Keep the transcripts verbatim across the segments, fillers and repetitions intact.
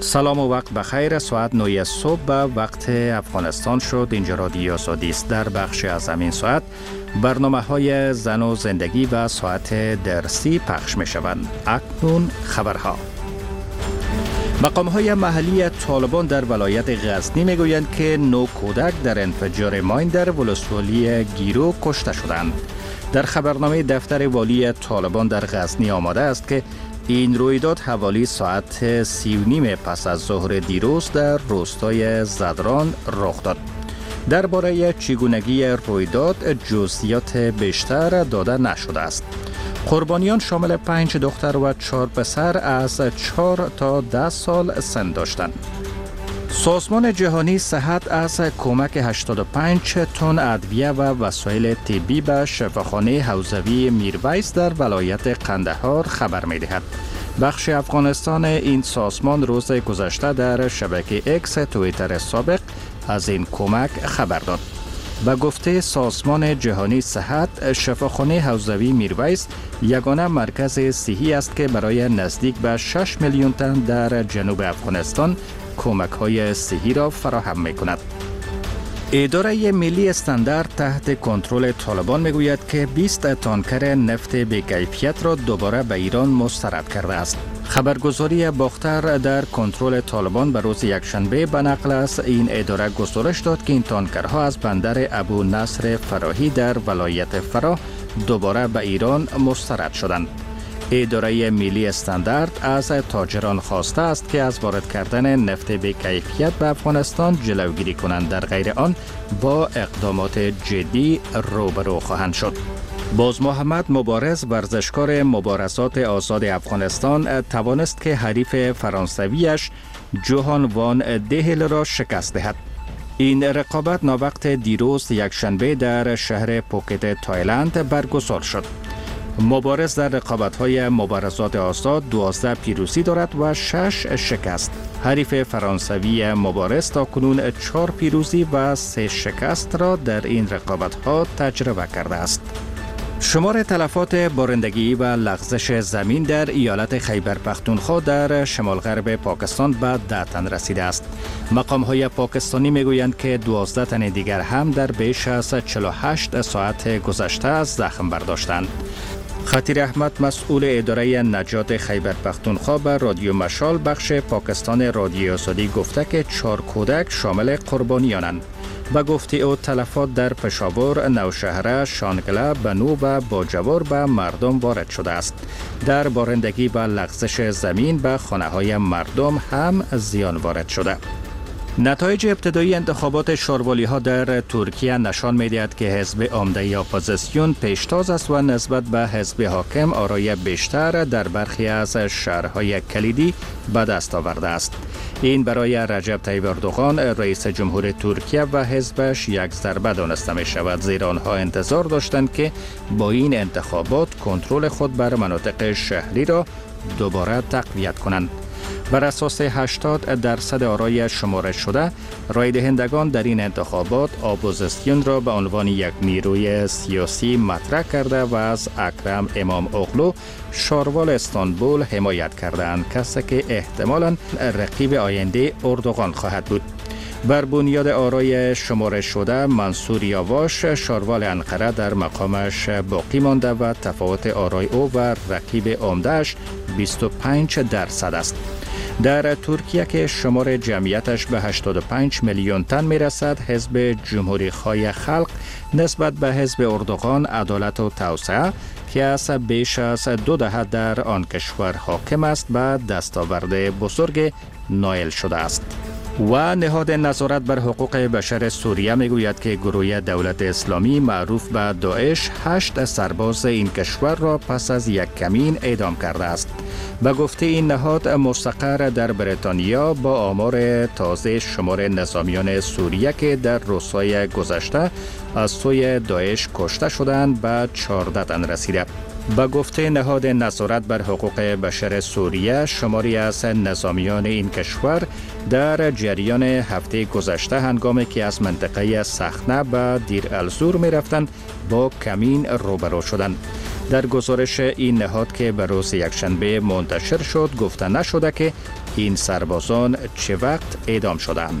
سلام و وقت بخیر. ساعت نه صبح به وقت افغانستان شد. اینجا رادیو آزادی است. در بخش از همین ساعت برنامه های زن و زندگی و ساعت درسی پخش می شوند. اکنون خبرها. مقام های محلی طالبان در ولایت غزنی می گویند که نو کودک در انفجار ماین در ولسوالی گیرو کشته شدند. در خبرنامه دفتر والی طالبان در غزنی آمده است که این رویداد حوالی ساعت سی و نیم پس از ظهر دیروز در روستای زدران رخ داد. درباره چگونگی رویداد جزئیات بیشتر داده نشده است. قربانیان شامل پنج دختر و چهار پسر از چهار تا ده سال سن داشتند. سازمان جهانی صحت از کمک هشتاد و پنج تن ادویه و وسایل طبی به شفاخانه حوزوی میرویس در ولایت قندهار خبر می‌دهد. بخش افغانستان این سازمان روز گذشته در شبکه اکس توییتر سابق از این کمک خبر داد. به گفته سازمان جهانی صحت، شفاخانه حوزوی میرویس یگانه مرکز صحی است که برای نزدیک به شش میلیون تن در جنوب افغانستان کمک های صحی را فراهم می کند. اداره ملی استاندارد تحت کنترل طالبان می گوید که بیست تانکر نفت بی‌کیفیت را دوباره به ایران مسترد کرده است. خبرگزاری باختر در کنترل طالبان به روز یکشنبه به نقل از این اداره گزارش داد که این تانکرها از بندر ابو نصر فراهی در ولایت فراه دوباره به ایران مسترد شدند. اداره ملی استاندارد از تاجران خواسته است که از وارد کردن نفت بی‌کیفیت به افغانستان جلوگیری کنند، در غیر آن با اقدامات جدی روبرو خواهند شد. باز محمد مبارز، ورزشکار مبارزات آزاد افغانستان، توانست که حریف فرانسویش جوهان وان دهل را شکست دهد. این رقابت ناوقت دیروز یکشنبه در شهر پوکت تایلند برگزار شد. مبارز در رقابت‌های مبارزات آزاد دوازده پیروزی دارد و شش شکست. حریف فرانسوی مبارز تاکنون چهار پیروزی و سه شکست را در این رقابت‌ها تجربه کرده است. شمار تلفات بارندگی و لغزش زمین در ایالت خیبر پختونخوا در شمال غرب پاکستان به ده تن رسیده است. مقام‌های پاکستانی می‌گویند که دوازده تن دیگر هم در بیش از چهل و هشت ساعت گذشته زخم برداشتند. خطیر احمد، مسئول اداره نجات خیبر پختونخوا، به رادیو مشال بخش پاکستان رادیو آزادی گفته که چهار کودک شامل قربانیانند. به گفته او تلفات در پشاور، نوشهره، شانگله، بنو و باجوار به مردم وارد شده است. در بارندگی و لغزش زمین به خانه‌های مردم هم زیان وارد شده. نتایج ابتدایی انتخابات شاروالی‌ها در ترکیه نشان می‌دهد که حزب عمده اپوزیسیون پیشتاز است و نسبت به حزب حاکم آرای بیشتر در برخی از شهرهای کلیدی به دست آورده است. این برای رجب طیب اردوغان رئیس جمهور ترکیه و حزبش یک ضربه دانسته می شود، زیرا آنها انتظار داشتند که با این انتخابات کنترل خود بر مناطق شهری را دوباره تقویت کنند. بر اساس هشتاد درصد آرای شمارش شده، رای دهندگان در این انتخابات اپوزیسیون را به عنوان یک نیروی سیاسی مطرح کرده و از اکرم امام اوغلو شاروال استانبول حمایت کردند، کسی که احتمالاً رقیب آینده اردوغان خواهد بود. بر بنیاد آرای شمارش شده، منصور یاواش شاروال انقره در مقامش باقی مانده و تفاوت آرای او و رقیب عمده‌اش بیست و پنج درصد است. در ترکیه که شمار جمعیتش به هشتاد و پنج میلیون تن می رسد، حزب جمهوری خواه خلق نسبت به حزب اردوغان عدالت و توسعه که از بیش از دو دهه در آن کشور حاکم است به دستاورد بزرگ نائل شده است. و نهاد نظارت بر حقوق بشر سوریه میگوید که گروه دولت اسلامی معروف به داعش هشت سرباز این کشور را پس از یک کمین اعدام کرده است. به گفته این نهاد مستقر در بریتانیا، با آمار تازه شمار نظامیان سوریه که در روزهای گذشته از سوی داعش کشته شدند به چهارده تن رسیده. به گفته نهاد نظارت بر حقوق بشر سوریه، شماری از نظامیان این کشور در جریان هفته گذشته هنگامی که از منطقه سخنه به دیر الزور می رفتند با کمین روبرو شدند. در گزارش این نهاد که به روز یکشنبه منتشر شد گفته نشده که این سربازان چه وقت اعدام شدند؟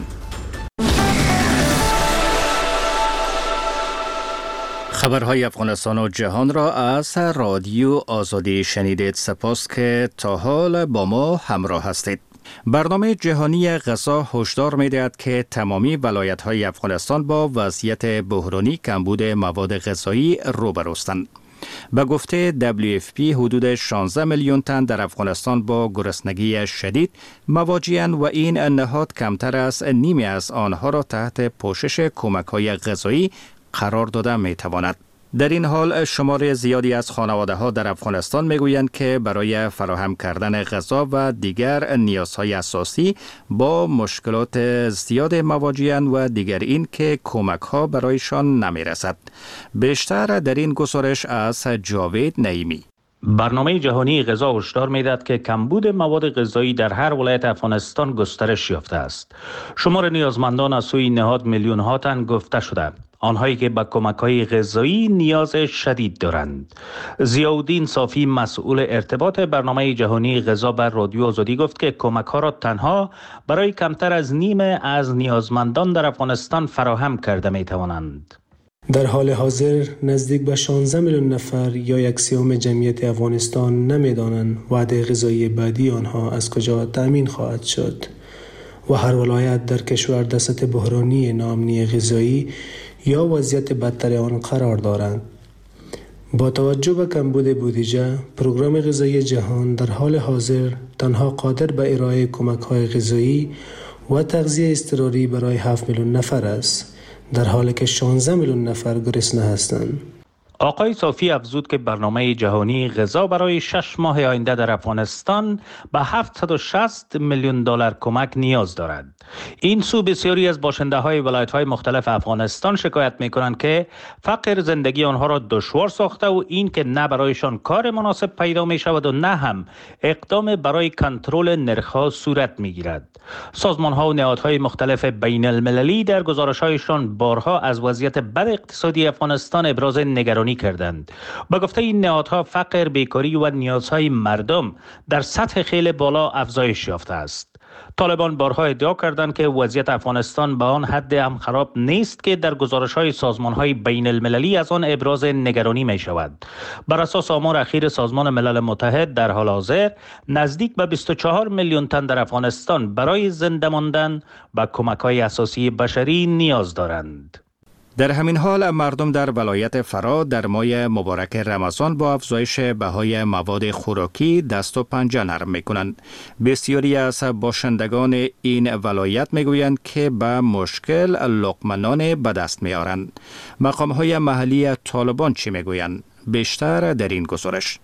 خبرهای افغانستان و جهان را از رادیو آزادی شنیدید. سپاس که تا حال با ما همراه هستید. برنامه جهانی غذا هشدار می‌دهد که تمامی ولایت‌های افغانستان با وضعیت بحرانی کمبود مواد غذایی روبروستند. به گفته دبلیو اف پی حدود شانزده میلیون تن در افغانستان با گرسنگی شدید مواجه‌اند و این نهاد کمتر از نیمی از آنها را تحت پوشش کمک‌های غذایی قرار داده می‌تواند. در این حال شمار زیادی از خانواده‌ها در افغانستان میگویند که برای فراهم کردن غذا و دیگر نیازهای اساسی با مشکلات زیاد مواجه‌اند و دیگر این که کمک‌ها برایشان نمی‌رسد. بیشتر در این گزارش از جاوید نعیمی. برنامه جهانی غذا هشدار می‌دهد که کمبود مواد غذایی در هر ولایت افغانستان گسترش یافته است. شمار نیازمندان از سوی نهاد میلیون‌ها تن گفته شده. آنهایی که به کمک‌های غذایی نیاز شدید دارند. ضیاءالدین صافی مسئول ارتباط برنامه جهانی غذا بر رادیو آزادی گفت که کمک‌ها را تنها برای کمتر از نیم از نیازمندان در افغانستان فراهم کرده می‌توانند. در حال حاضر نزدیک به شانزده میلیون نفر یا یک سوم جمعیت افغانستان نمی‌دانند وعده غذایی بعدی آنها از کجا تأمین خواهد شد و هر ولایت در کشور در سطح بحرانی ناامنی غذایی یا وضعیت بدتر آن قرار دارند. با توجه به کمبود بودجه، پروگرام غذایی جهان در حال حاضر تنها قادر به ارائه کمک‌های غذایی و تغذیه اضطراری برای هفت میلیون نفر است، در حالی که شانزده میلیون نفر گرسنه هستند. آقای صافی افزود که برنامه جهانی غذا برای شش ماه آینده در افغانستان به هفتصد و شصت میلیون دلار کمک نیاز دارد. این سو بسیاری از باشنده های ولایت های مختلف افغانستان شکایت می کنند که فقر زندگی آنها را دشوار ساخته و این که نه برایشان کار مناسب پیدا می شود و نه هم اقدام برای کنترل نرخ‌ها صورت می گیرد. سازمان ها و نهادهای مختلف بین المللی در گزارش هایشان بارها از وضعیت بد اقتصادی افغانستان ابراز نگرانی کردند. با گفته این نهادها فقر، بیکاری و نیازهای مردم در سطح خیلی بالا افزایش یافته است. طالبان بارها ادعا کردند که وضعیت افغانستان به آن حد هم خراب نیست که در گزارش‌های سازمان‌های بین المللی از آن ابراز نگرانی می شود. بر اساس آمار اخیر سازمان ملل متحد در حال حاضر نزدیک به بیست و چهار میلیون تن در افغانستان برای زنده ماندن به کمک‌های اساسی بشری نیاز دارند. در همین حال مردم در ولایت فرا در ماه مبارک رمضان با افزایش بهای مواد خوراکی دست و پنجه نرم میکنند. بسیاری از باشندگان این ولایت میگویند که به مشکل لقمه نان به دست میارند. مقامهای محلی طالبان چی میگویند؟ بیشتر در این گزارش.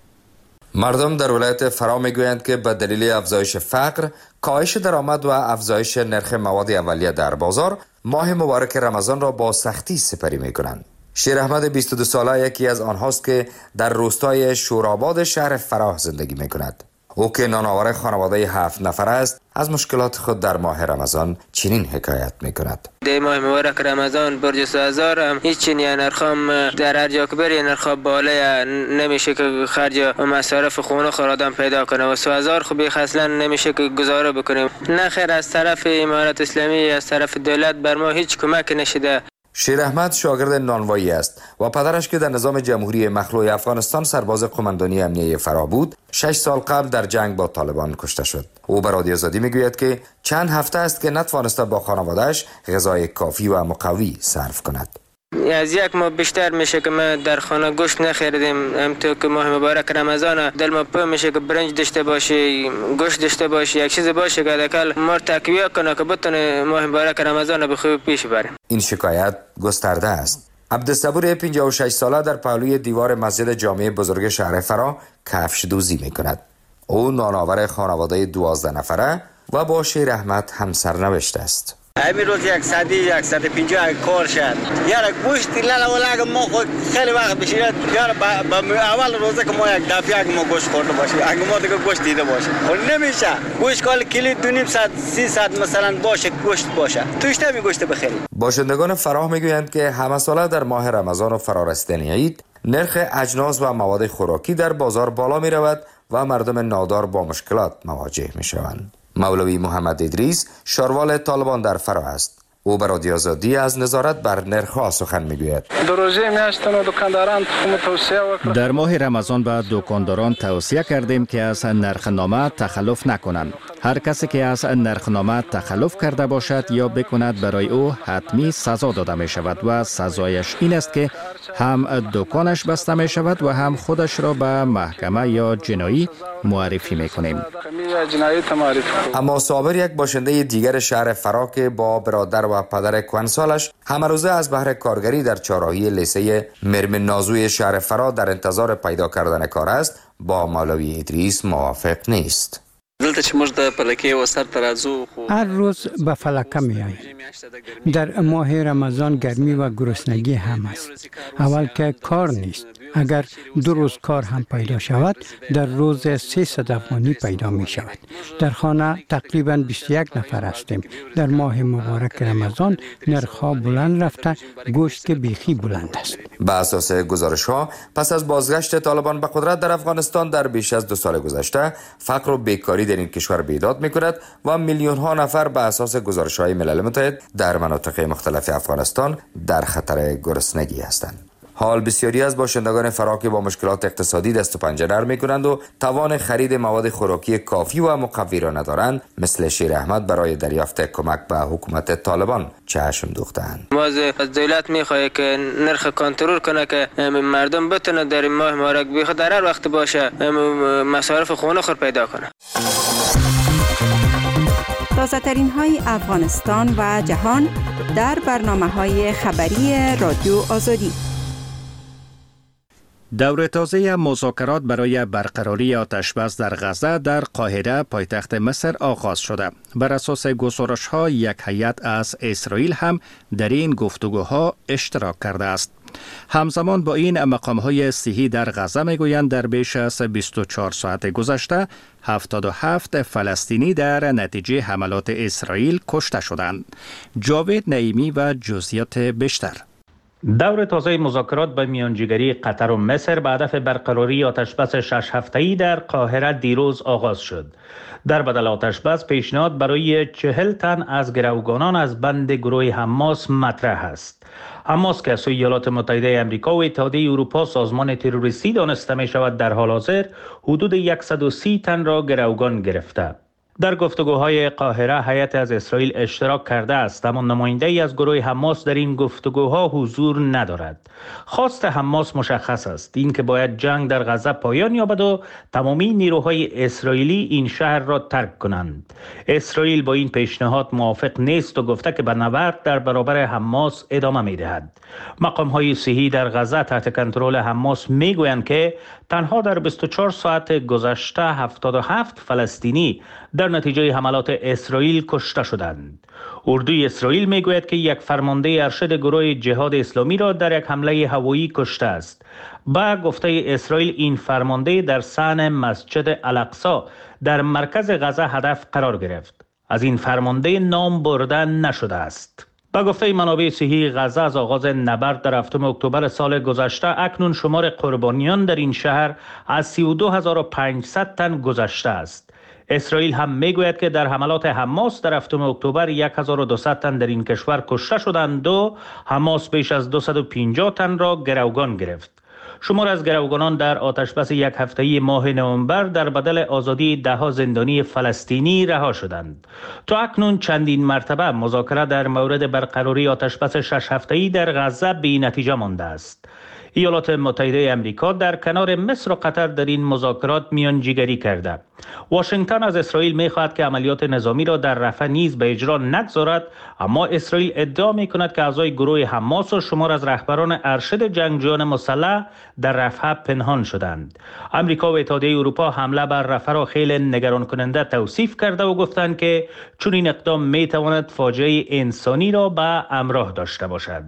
مردم در ولایت فرا میگویند که به دلیل افزایش فقر، کاهش درآمد و افزایش نرخ مواد اولیه در بازار، ماه مبارک رمضان را با سختی سپری میکنند. شیر احمد بیست و دو ساله یکی از آنهاست که در روستای شوراباد شهر فراه زندگی میکند. او که نانآور خانواده هفت نفر است، از مشکلات خود در ماه رمضان چنین حکایت میکند. در ماه مبارک رمضان برج سازار هم هیچ چنین نرخام در هر جا که بری نرخ بالا نمیشه که خرج و مصارف خونه خود آدم پیدا کنه و سازار خوبی اصلا نمیشه که گزاره بکنیم. نه خیر از طرف امارت اسلامی از طرف دولت بر ما هیچ کمک نشده. شیر احمد شاگرد نانوایی است و پدرش که در نظام جمهوری مخلوع افغانستان سرباز قماندانی امنیه فرا بود، شش سال قبل در جنگ با طالبان کشته شد. او به رادیو آزادی میگوید که چند هفته است که نتوانسته با خانواده‌اش غذای کافی و مقوی صرف کند. از یک ماه بیشتر میشه که ما در خانه گوشت نخریدیم. همونطور که ماه مبارک رمضان دل ما پر میشه که برنج داشته باشی، گوشت داشته باشی، یک چیز باشه که حداقل ما تقویت کنه که بتونه ماه مبارک رمضان به خوبی پیش بره. این شکایت گسترده است. عبدالصبور پنجاه و شش ساله در پهلوی دیوار مسجد جامع بزرگ شهر فرا کفش دوزی میکند. او نانآور خانواده دوازده نفره و با شیر احمد همسرنوشت است. همین روز یک صدی یک صد پنجاه کار شد. یارا گوشت لالا ولا ما خود خیلی وقت بشه. یارا با اول روزه که ما یک دفعه اگه ما گوشت خورده باشیم، اگه ما دیگه گوشت دیده باشیم، خب نمیشه. گوشت کال کیلو دو نیم صد سیصد مثلا باشه گوشت باشه. توش نمی گوشت بخری. باشندگان فراه میگویند که همه ساله در ماه رمضان و فرارسیدن عید نرخ اجناس و مواد خوراکی در بازار بالا می رود و مردم نادار با مشکلات مواجه می شوند. مولوی محمد ادریس شاروال طالبان در فرا است. او بر رادیو آزادی از نظارت بر نرخ‌ها سخن میگوید. در ماه رمضان به دکانداران توصیه کردیم که از نرخنامه تخلف نکنند. هر کسی که از نرخنامه تخلف کرده باشد یا بکند برای او حتمی سزا داده می شود و سزایش این است که هم دکانش بسته می شود و هم خودش را به محکمه یا جنایی معرفی می کنیم. اما صابر، یک باشنده دیگر شهر فرا که با برادر و پدر کهنسالش همه روزه از بهر کارگری در چهارراهی لیسه مرم نازوی شهر فرا در انتظار پیدا کردن کار است، با مولوی ادریس موافق نیست. هر روز به فلکه می آییم. در ماه رمضان گرمی و گرسنگی هم است. اول که کار نیست. اگر دو روز کار هم پیدا شود، در روز سیصد افغانی پیدا می شود. در خانه تقریبا بیست و یک نفر هستیم. در ماه مبارک رمضان نرخ‌ها بلند رفته، گوشت که بیخی بلند است. به اساس گزارش‌ها، پس از بازگشت طالبان به قدرت در افغانستان در بیش از دو سال گذشته، فقر و بیکاری در این کشور بیداد می‌کند و میلیون ها نفر به اساس گزارش‌های ملل متحد در مناطق مختلف افغانستان در خطر گرسنگی هستند. حال بسیاری از باشندگان فرا که با مشکلات اقتصادی دست و پنجه نرم می‌کنند و توان خرید مواد خوراکی کافی و مقوی را ندارند، مثل شیر احمد برای دریافت کمک به حکومت طالبان چشم دوختند. ما از دولت می‌خواهیم که نرخ کنترل کنه که مردم بتونه در این ماه مبارک بی خود در هر وقت باشه مصارف خونه خود پیدا کنه. تازه ترین های افغانستان و جهان در برنامه‌های خبری رادیو آزادی. دور تازه مذاکرات برای برقراری آتشبس در غزه در قاهره پایتخت مصر آغاز شده. بر اساس گزارش‌ها یک هیئت از اسرائیل هم در این گفتگوها اشتراک کرده است. همزمان با این مقام‌های صحی در غزه میگویند در بیش از بیست و چهار ساعت گذشته هفتاد و هفت فلسطینی در نتیجه حملات اسرائیل کشته شدند. جاوید نعیمی و جزئیات بیشتر. دور تازه مذاکرات به میانجیگری قطر و مصر به هدف برقراری آتشبس شش هفته‌ای در قاهره دیروز آغاز شد. در بدل آتشبس پیشنهاد برای چهل تن از گروگانان از بند گروه حماس مطرح است. حماس که از سوی ایالات متحده آمریکا و اتحادیه اروپا سازمان تروریستی دانسته می شود، در حال حاضر حدود صد و سی تن را گروگان گرفته. در گفتگوهای قاهره هیئت از اسرائیل اشتراک کرده است، اما نماینده‌ای از گروه حماس در این گفتگوها حضور ندارد. خواست حماس مشخص است، این که باید جنگ در غزه پایان یابد و تمامی نیروهای اسرائیلی این شهر را ترک کنند. اسرائیل با این پیشنهاد موافق نیست و گفته که به نبرد در برابر حماس ادامه می‌دهد. مقام‌های صحی در غزه تحت کنترل حماس می‌گویند که تنها در بیست و چهار ساعت گذشته هفتاد و هفت فلسطینی در نتیجه حملات اسرائیل کشته شدند. اردوی اسرائیل میگوید که یک فرمانده ارشد گروه جهاد اسلامی را در یک حمله هوایی کشته است. با گفته اسرائیل این فرمانده در صحن مسجد الاقصی در مرکز غزه هدف قرار گرفت. از این فرمانده نام برده نشده است. با گفته منابع صحی غزه از آغاز نبرد در هفتم اکتبر سال گذشته اکنون شمار قربانیان در این شهر از سی و دو هزار و پانصد تن گذشته است. اسرائیل هم میگوید که در حملات حماس در هفتم اکتبر هزار و دویست تن در این کشور کشته شدند و حماس بیش از دویست و پنجاه تن را گروگان گرفت. شمار از گروگانان در آتشبس یک هفته‌ای ماه نوامبر در بدل آزادی ده‌ها زندانی فلسطینی رها شدند. تا اکنون چندین مرتبه مذاکره در مورد برقراری آتشبس شش هفته‌ای در غزه بی نتیجه مانده است. ایالات متحده آمریکا در کنار مصر و قطر در این مذاکرات میانجیگری کرده. واشنگتن از اسرائیل می‌خواهد که عملیات نظامی را در رفح نیز به اجرا نگذارد، اما اسرائیل ادعا می‌کند که اعضای گروه حماس و شمار از رهبران ارشد جنگجویان مسلح در رفح پنهان شدند. آمریکا و اتحادیه اروپا حمله بر رفح را خیلی نگران کننده توصیف کرده و گفتند که چون این اقدام می‌تواند فاجعه انسانی را به همراه داشته باشد.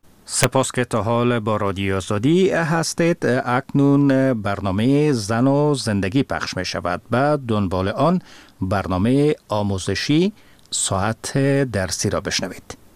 سپاس که تا حال با رادیو آزادی هستید. اکنون برنامه زن و زندگی پخش می شود. بعد دنبال آن برنامه آموزشی ساعت درسی را بشنوید.